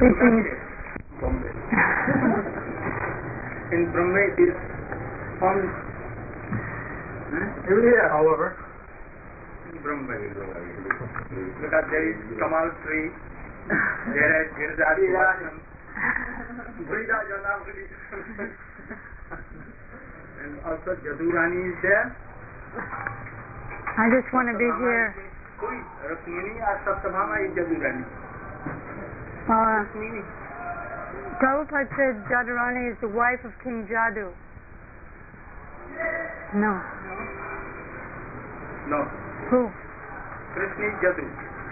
Preaching. Bombay. In Bombay it is found everywhere, however. in Bombay because there is Kamal tree, there is Girdhari Ashram, Burida Jalaburi, and also Jadurani is there. I just want to be here. Rukmini or Saptabhama is Jadurani. Rukmini. Prabhupada said Jadurani is the wife of King Jadu. No. No. Who? Krishna is Jadu.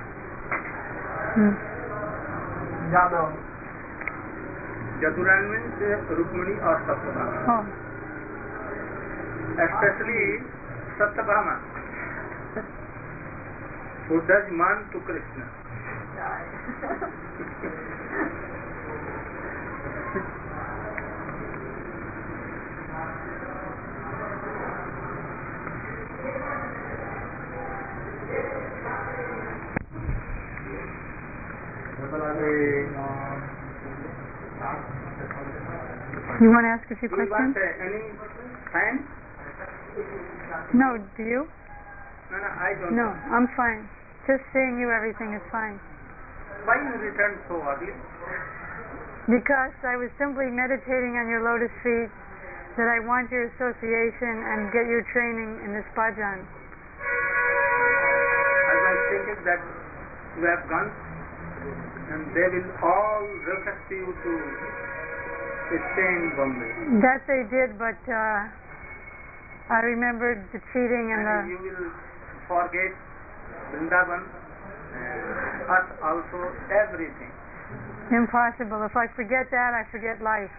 Jadava. Jadurani means Rukmini or Saptabhama. Oh. Especially Saptabhama, who does man to Krishna. You want to ask a few Do you questions? want any time? No, do you? No, I don't. No, I'm fine. Just seeing you, everything is fine. Why you returned so early? Because I was simply meditating on your lotus feet, that I want your association and get your training in this bhajan. I was thinking that you have gone and they will all request you to stay in Bombay. That they did, but I remembered the cheating and And you will forget Vrindavan, us also, everything. impossible. If I forget that, I forget life.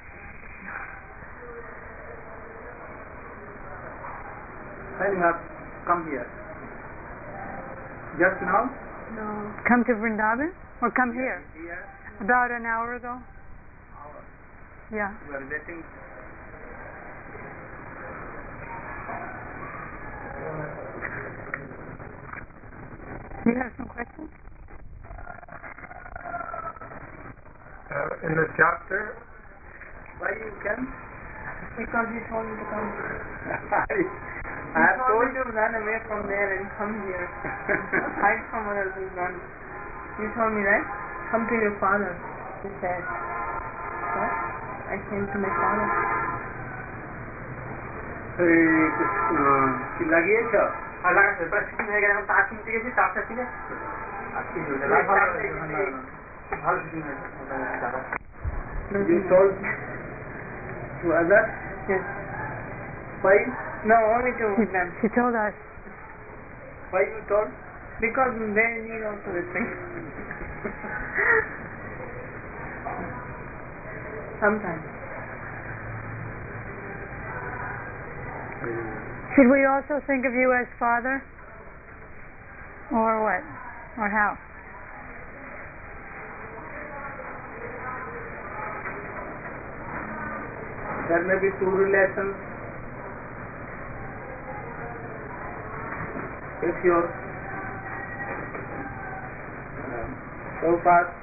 When you have come here? Just now? No. Come to Vrindavan? Or come here? Here? About an hour ago? Hour. Yeah. You are waiting. You have some questions? In the chapter, Why you can? Because you told me to come. I have told you to run away from there and come here. Hide from others and run. You told me, right? Come to your father. He said. So, I came to my father. কি লাগিয়েছ? You told to others? Yes. Why? No, only to them. She told us. Why you told? Because they need also this thing. Sometimes. Should we also think of you as father? Or what? Or how? There may be two relations. If your Prabhupada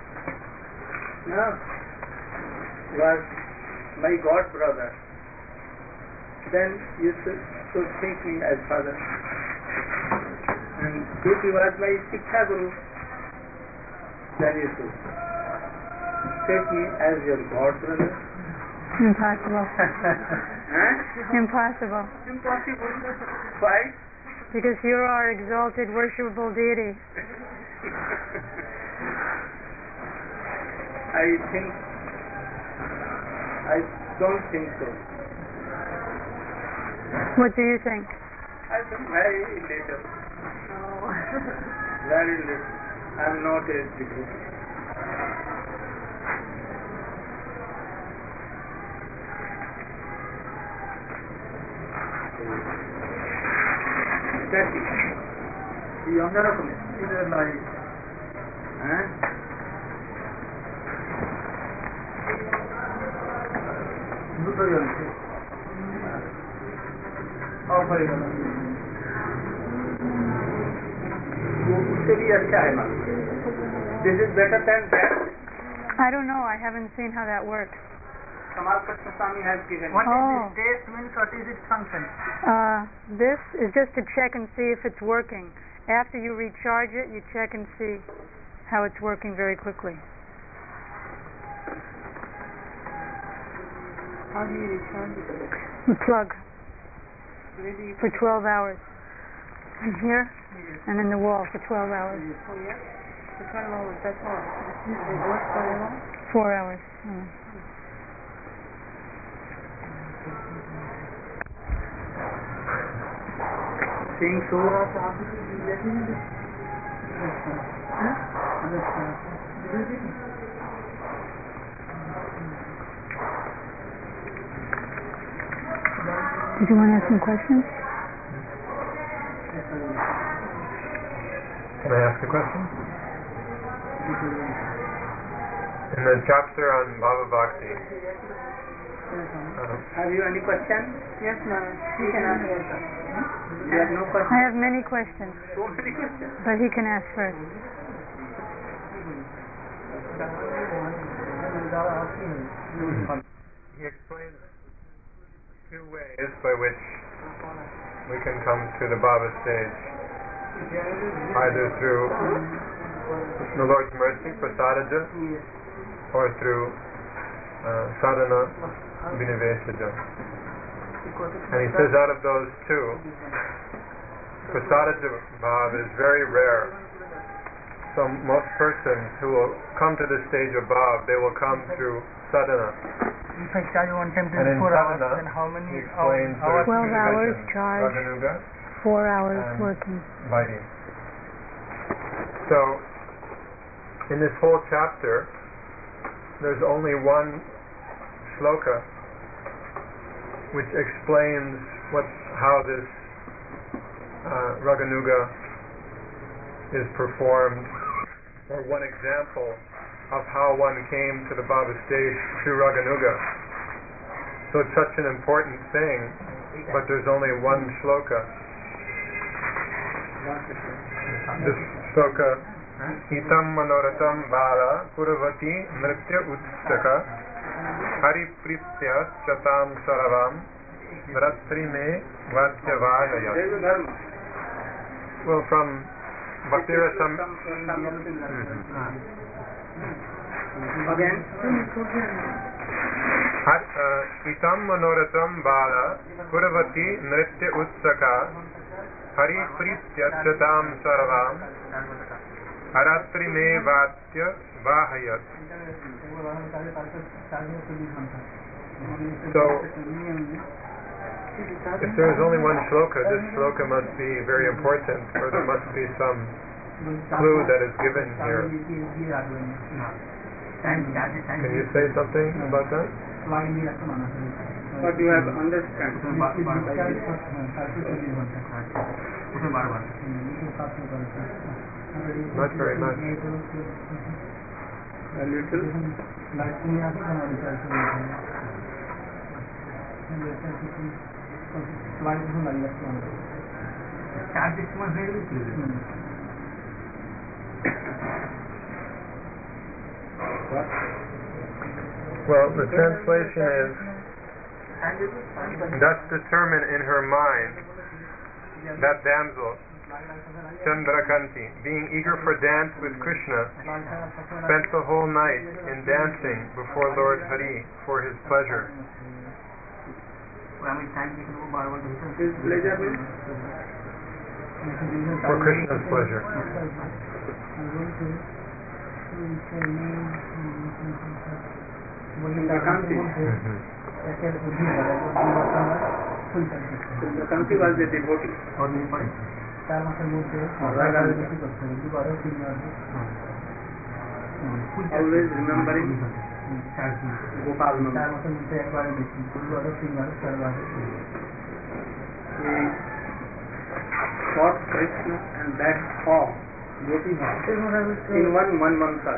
was my god brother, then you should think me as father. And if he was my Shiksha Guru, then you should take me as your god brother. Impossible. Huh? Impossible. Impossible. Why? Because you're our exalted, worshipable deity. I don't think so. What do you think? I think very little. Very little. I am not a devotee. 이 영자라고 이런 나이, 무슨 소리였지? 버리거나. उससे भी अच्छा है ना. This is better than that. I don't know. I haven't seen how that works. Kamal Krishna Swami has given. What Oh. is this taste means? What is its function? This is just to check and see if it's working. After you recharge it, you check and see how it's working very quickly. How do you recharge it? Plug Where do you for 12 hours. And here and in the wall for 12 hours. Oh yeah? For 12 hours, that's all. It works for how long? 4 hours. Mm. Saying so, Did you want to ask some questions? Can I ask a question? In the chapter on Bhava Bhakti, have you any question? Yes, ma'am. You can ask us. You have no question? I have many questions, So many questions. but he can ask first. he explains two ways by which we can come to the Bhava stage. Either through the Lord's mercy, prasadaja, or through sadhana, vinivesaja. And he says out of those two, prasadaja bhava is very rare. So most persons who will come to this stage of bhava, they will come through sadhana. If I charge one time And in 24 hours, sadhana, then how many he explains hours? 12 hours charge, Raganuga, 4 hours and working. Vaidhi. So, in this whole chapter, there's only one shloka which explains how this Raganuga is performed, or one example of how one came to the Bhava stage through Raganuga. So it's such an important thing, but there's only one shloka. This shloka, Itam manoratam bala kurvati nritya utstaka hari pritya chatam saravam ratri me vadyavayaya. Well, from Bhakti-rasam. Again? Itam manoratam bala kurvati nritya utstaka hari pritya chatam saravam Aratri me vatya vahayat. So, if there is only one shloka, this shloka must be very important, or there must be some clue that is given here. Can you say something about that? What you have understand? Not very much. A little. Well, the translation is, thus determine in her mind that damsel, Chandrakanti, being eager for dance with Krishna, spent the whole night in dancing before Lord Hari for his pleasure. His pleasure means? For Krishna's pleasure. Chandrakanti. Chandrakanti was a devotee. Always remembering Gopal Mama. He taught Krishna and that form, in one mantra.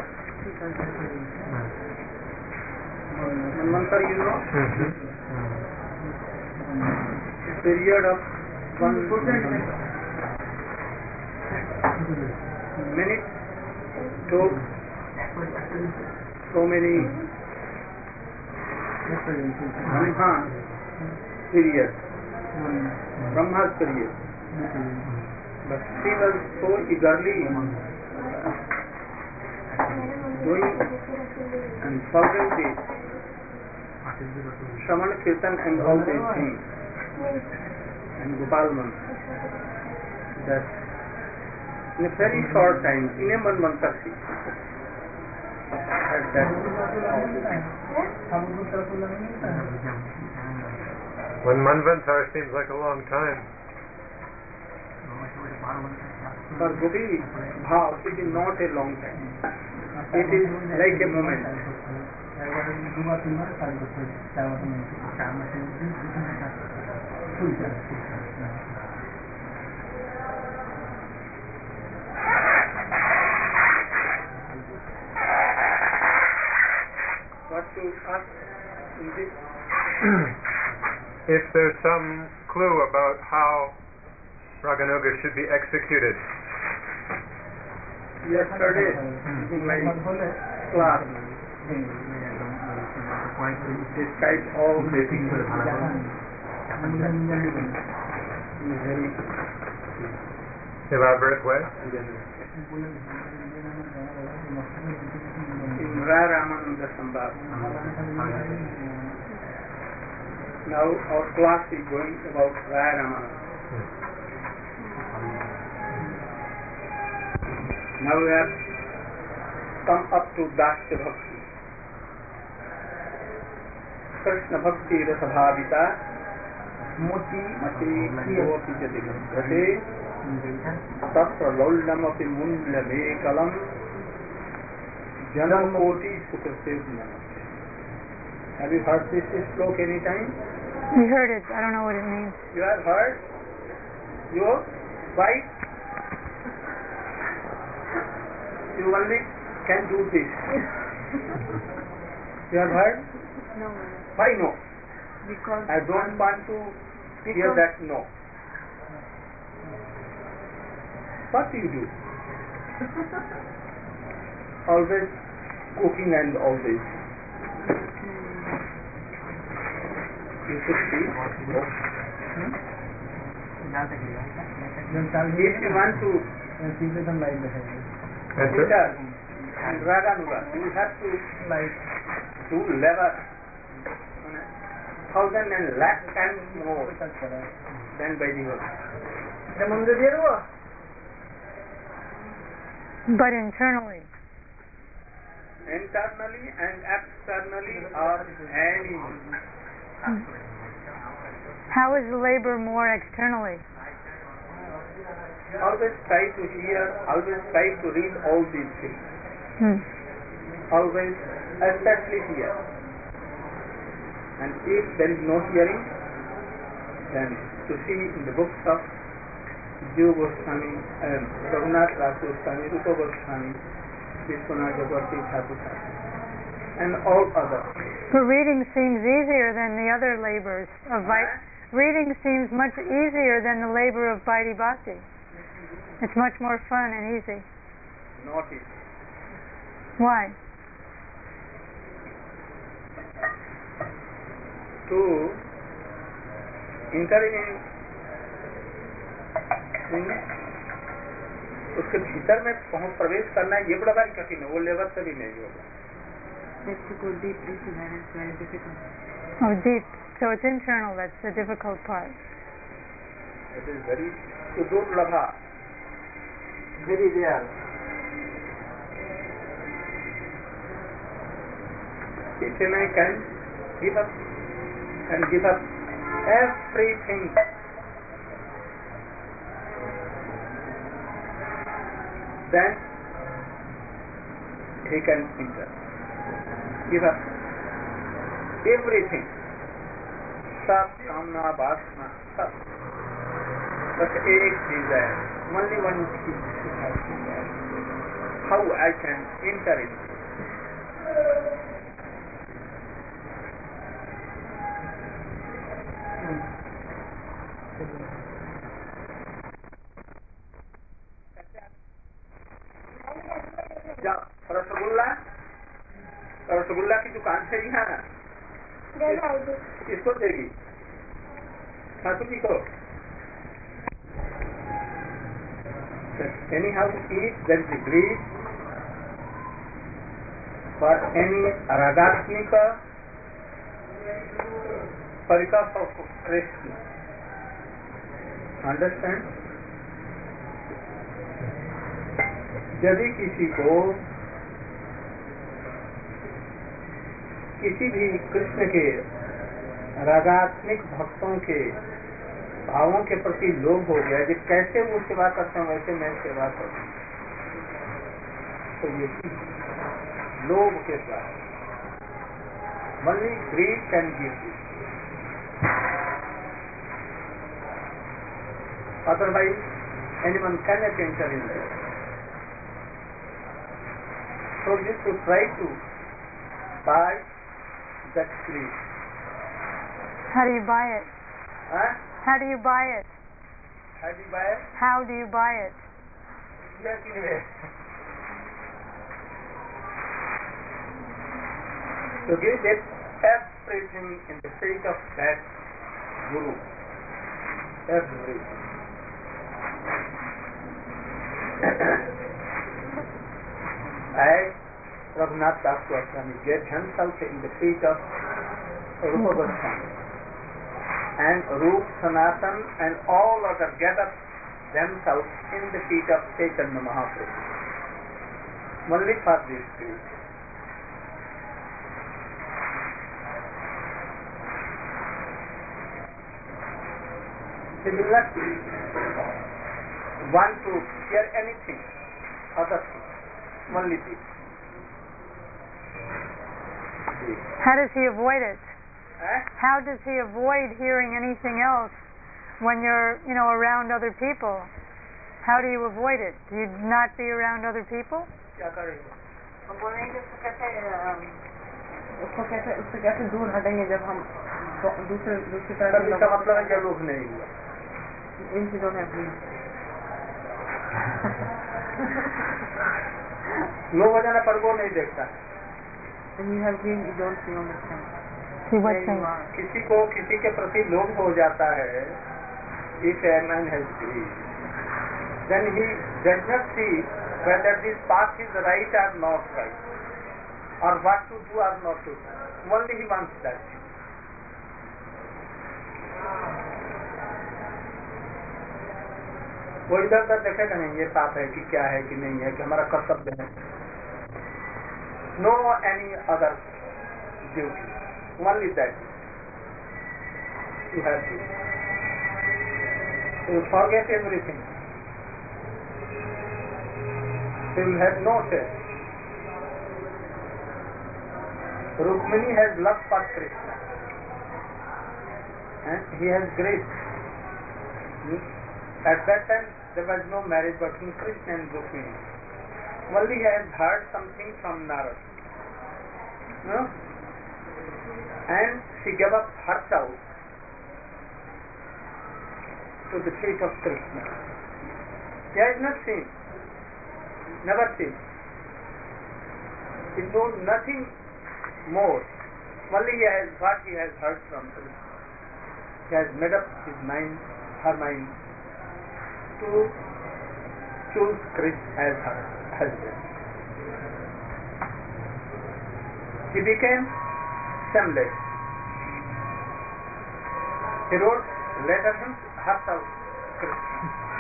Mantra, you know? A period of 1 minute to so many Brahma periods, Brahma's period. But she was so eagerly doing and following the Shravan Kirtan and all these things and Gopal Mantra that in a very short time, in a 1 month, she had that all the things. 1 Manvantar seems like a long time. For Gopi Bhav, it is not a long time. It is like a moment. What to ask in this? If there's some clue about how Raganuga should be executed. Yesterday in my class, described all the things in a very Elaborate way? in Raya Ramananda Sambhava. Now our class is going about Raya Ramananda. Now we have come up to Dasya Bhakti. Krishna Bhakti Rasa Bhavita Mati Gopi Jati Gate Tatra Laulam Api Mundla Mekalam Janam Koti Sukasev Namaste. Have you heard this sloka any time? We heard it. I don't know what it means. You have heard? Your wife? You only can do this. You have heard? No. Why no? Because I don't want to hear that no. What do you do? Always cooking and all this. You should see. If you want to enter and Raganuga, you have to do 11,000 and lakh times more than by the world. But internally. Internally and externally are animals. How is the labor more externally? Always try to hear, always try to read all these things. Always, especially here. And if there is no hearing, then to see in the books of Jiva Goswami, Raghunath Das Goswami, Rupa Goswami, Vishwanath Chakravarti Thakur, and all others. But reading seems easier than the other labors of reading seems much easier than the labor of Vaidhi Bhakti. It's much more fun and easy. Not easy. Why? To enter in उसके भीतर में प्रवेश करना ये बड़ा भारी कठिन है, वो लेवल से भी नहीं होगा. Oh, deep. So it's internal. That's the difficult part. It is very sudurlabha, very rare. If a man can give up everything, then he can enter. Give up everything. सब कामना वासना सब, बस एक desire, only one thing. How I can enter in? Rasgulla rasgulla की दुकान से ही है किसको देगी? सासू जी को. Anyhow to eat, there is a greed for any ragasmika parikaf of Krishna. Understand? यदि किसी को किसी भी कृष्ण के रागात्मिक भक्तों के भावों के प्रति लोभ हो गया, जब कैसे वो सेवा करते हैं वैसे मैं सेवा करूं, तो ये लोभ के द्वारा only greed can give you. Otherwise, anyone cannot enter in there. So you should try to buy that greed. How do you buy it? Huh? How do you buy it? How do you buy it? How do you buy it? Yes, anyway. So give it everything in the feet of that Guru. Everything. As Raghunath Das Goswami gave himself in the feet of Rupa Goswami, and Rup, Sanatan and all others gathered themselves in the feet of Chaitanya Mahaprabhu. Only for this greed. They will not want to hear anything, other things, only this. How does he avoid it? Eh? How does he avoid hearing anything else when you're, around other people? How do you avoid it? Do you not be around other people? क्या करेंगे? हम बोल रहे हैं कि उससे कैसे दूर हटेंगे जब हम दूसरे तरह तब इसका मतलब है कि लोभ नहीं हुआ. इन चीजों में अपनी लोभ हो जाने पर वो नहीं देखता. and you have been, you don't see on the time. See what Where you thing? are. किसी को किसी के प्रति लोभ हो जाता है, if a man has greed, then he does not see whether this path is right or not right, or what to do or not to do. Only he wants that. वो इधर उधर देखेगा नहीं, ये पाप है कि क्या है कि नहीं है, कि हमारा कर्तव्य है. No any other duty, only that. You have to. You forget everything. You will have no sense. Rukmini has love for Krishna, and he has grace. At that time there was no marriage between Krishna and Rukmini. Only he has heard something from Narad. No? And she gave up herself to the feet of Krishna. He has not seen, never seen. He knows nothing more. Only he has what he has heard from Krishna. He has made up his mind, her mind, to choose Krishna as her husband. He became shameless. He wrote letter herself Krishna.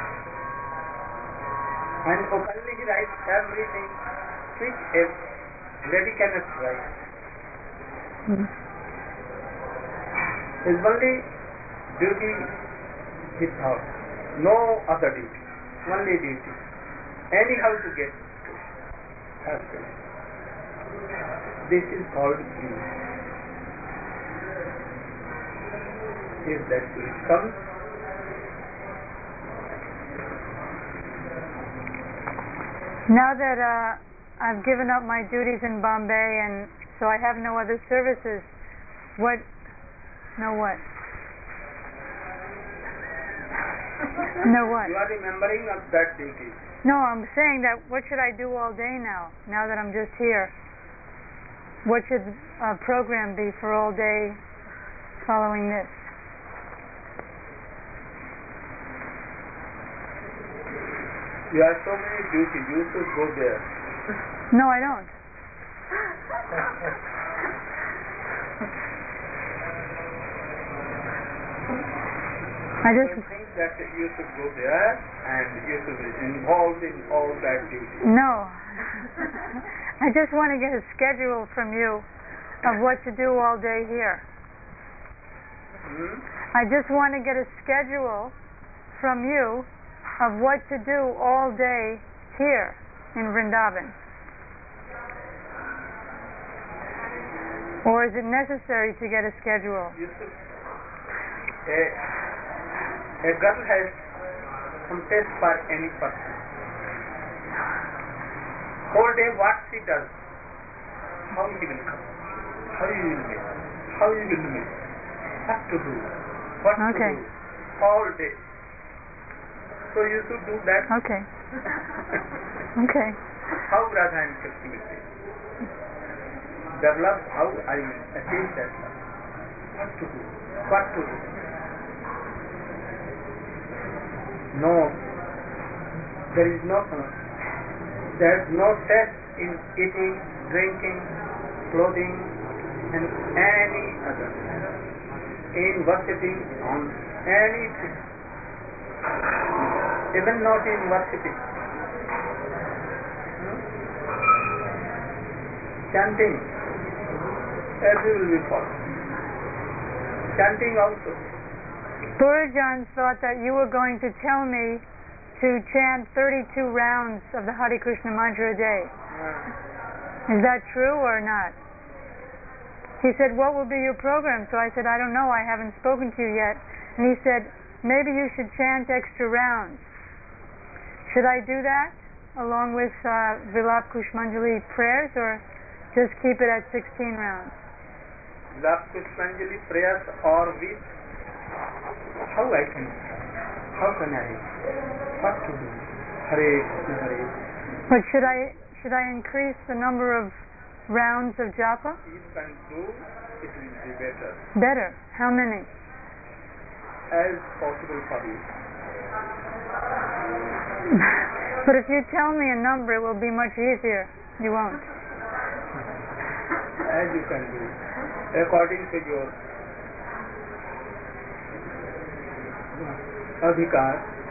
And openly he writes everything which a lady cannot write. His only duty he thought, no other duty, only duty. Anyhow to get Krishna. This is called greed. If that greed comes, now that I've given up my duties in Bombay and so I have no other services, what? No what? No what? you are remembering of that duty. No, I'm saying that what should I do all day now that I'm just here? what should program be for all day following this? You have so many duties. You should go there. No, I don't. I just think that you should go there and you should be involved in all that duty. no. I just want to get a schedule from you of what to do all day here. I just want to get a schedule from you of what to do all day here in Vrindavan. Or is it necessary to get a schedule? You should, a girl has some test for any person. Whole day what she does, how he will come, how you will meet, how you will meet, what to do, what to do, all day. So you should do that. Okay. Okay. How Radha and Krishna will be. Develop how I will attain that love. What to do, what to do. No, there is no test in eating, drinking, clothing, and any other. In worshipping on anything. Even not in worshipping. Chanting, every will be followed. Chanting also. Purajan thought that you were going to tell me to chant 32 rounds of the Hare Krishna mantra a day. Is that true or not? He said, what will be your program? So I said, I don't know, I haven't spoken to you yet. And he said, maybe you should chant extra rounds. Should I do that along with Vilap Kushmanjali prayers, or just keep it at 16 rounds? Vilap Kushmanjali prayers or with how can I what to do? Hare Krishna, Hare. But should I increase the number of rounds of japa? You can do, it will be better. Better. How many? As possible for you. But if you tell me a number, it will be much easier. You won't. As you can do, according to your adhikar,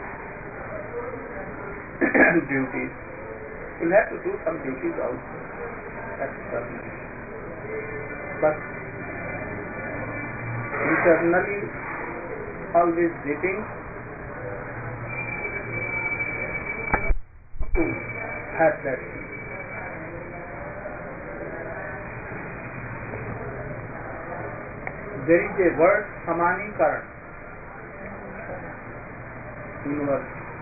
duties. You'll have to do some duties also. That's certain. But internally, always dipping to have that. There is a word, samanikaran, in our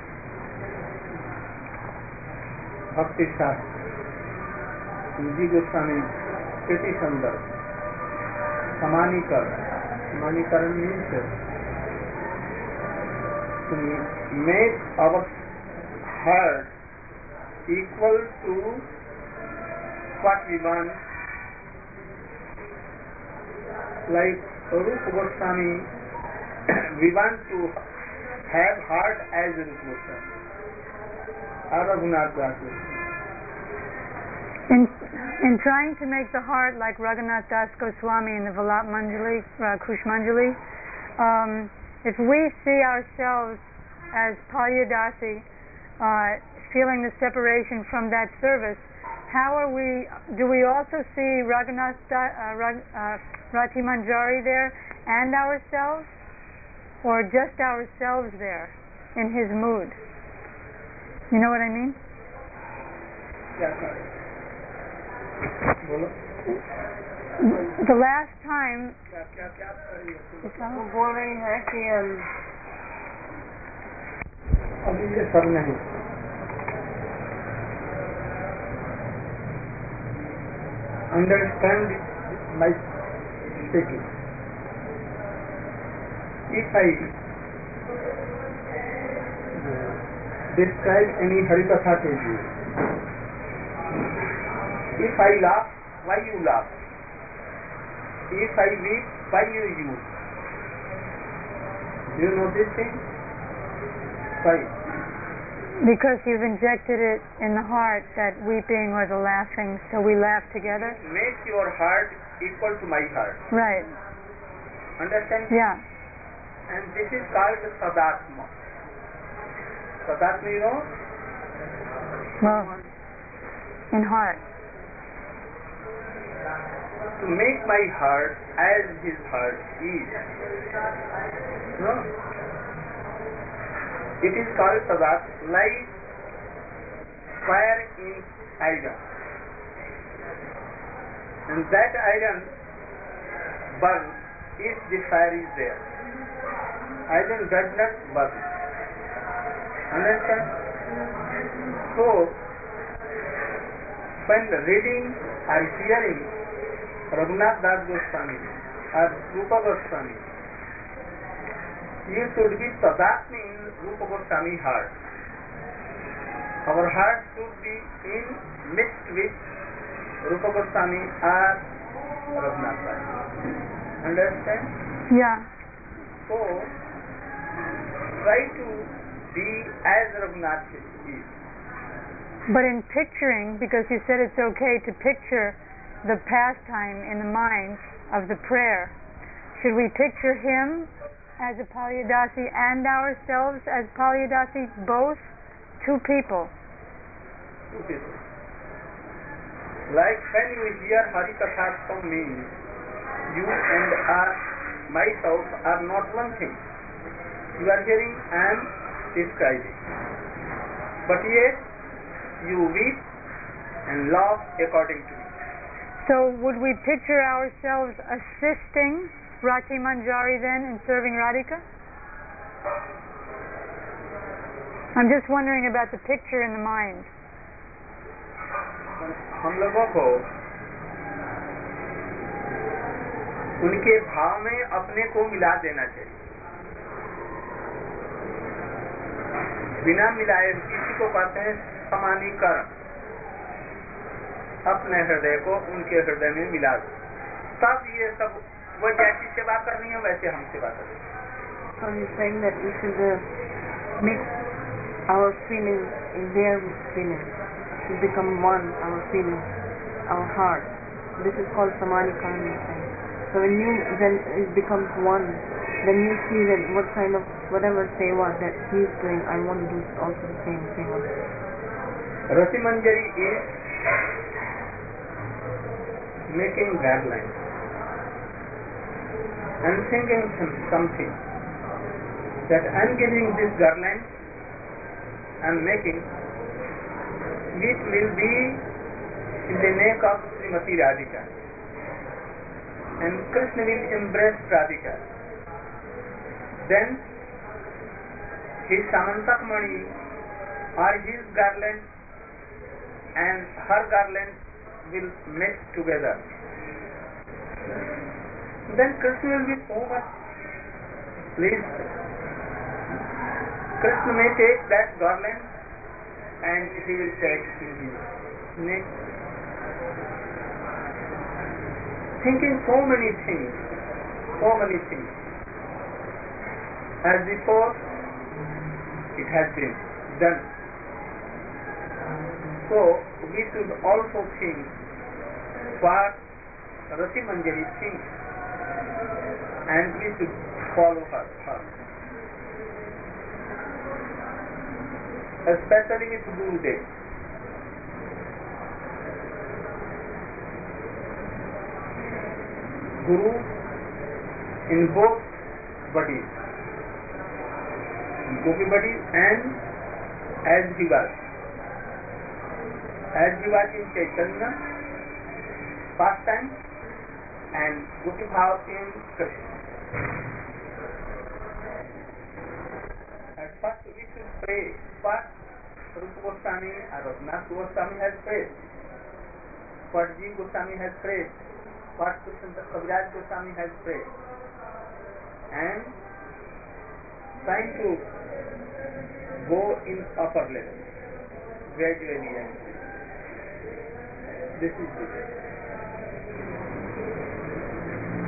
Bhakti Shastra. Ji Goswami pretty sundar. Samanikaran. Samanikaran means to make our heart equal to what we want. Like Rupa Goswami, we want to have heart as Rupa Goswami. Raghunath Das Goswami. In trying to make the heart like Raghunath Das Goswami in the Vilap Manjali, Kushmanjali, if we see ourselves as Palyadasi, feeling the separation from that service, do we also see Raghunath Rati Manjari there and ourselves, or just ourselves there in his mood? You know what I mean? The last time वो बोल रही है कि अभी ये सब नहीं. Understand my speaking. If I describe any Harikatha to you, if I laugh, why you laugh? if I weep, why you? Do you know this thing? Why? Because you've injected it in the heart that weeping or the laughing, so we laugh together. Make your heart equal to my heart. Right. Understand? Yeah. And this is called Sadatma. Sadatma, you know? Well, in heart. To make my heart as his heart is. No? It is called Sadat, like fire in iron. And that iron burns if the fire is there. Iron does not burn. Understand? So, when reading or hearing Raghunath Das Goswami or Rupa Goswami, you should be Tadatma in Rupa Goswami heart. Our heart should be in mixed with Rupa Goswami or Raghunath Das. Understand? Yeah. So, try to be as Raghunath is. But in picturing, because you said it's okay to picture the pastime in the mind of the prayer, should we picture him as a Palyadasi and ourselves as Palyadasi, both? Two people. Two people. Like when you hear Harikatha from me, you and myself are not one thing. You are hearing, I am describing. But yet, you weep and laugh according to me. So would we picture ourselves assisting Rati Manjari then in serving Radhika? I'm just wondering about the picture in the mind. हम लोगों को उनके भाव में अपने को मिला देना चाहिए. बिना मिलाए किसी को कहते हैं समानीकरण. अपने हृदय को उनके हृदय में मिला दो, तब ये सब वो जैसी सेवा करनी है वैसे हम सेवा करें. So he's saying that we should mix our feelings in their feelings. To become one, our feelings, our heart. This is called Samanikaran. So when it becomes one, then you see that what kind of whatever seva that he is doing, I want to do also the same seva. Rati Manjari is making guidelines and thinking something that I am giving this guideline and making it will be in the neck of Srimati Radhika, and Krishna will embrace Radhika. Then his Samantak Mani or his garland and her garland will mix together. Then Krishna will be so much pleased. Krishna may take that garland and he will take his neck. Thinking so many things. As before, it has been done. So, we should also think what Rati Manjari thinks, and we should follow her. Especially with Gurudev. Guru in both bodies, Gopi body and as he was in Chaitanya past time and Gopi Bhav in Krishna. At first we should pray what Rupa Goswami or Raghunath Goswami has prayed, what Jiva Goswami has prayed, what Kaviraj Goswami has prayed, and trying to go in upper level gradually, and this is it.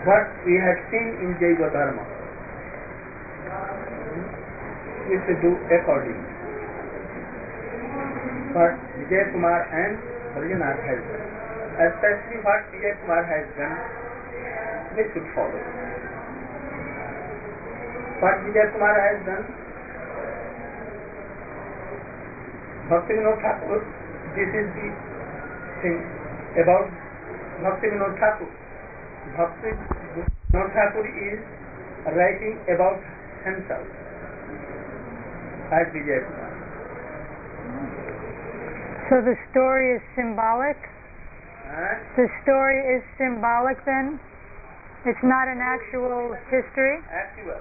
what we have seen in Jaiva Dharma, we should do accordingly. What Vijay Kumar and Brajanath has done, especially what Vijay Kumar has done, we should follow. What Vijay Kumar has done, Bhaktivinoda Thakur, this is the thing about Bhaktivinoda Thakur. Bhaktivinoda Thakur is writing about himself as Vijay Kumar. So the story is symbolic? The story is symbolic then? It's not an actual history? Actual.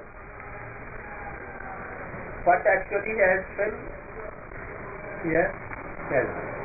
What actually has been? Yes.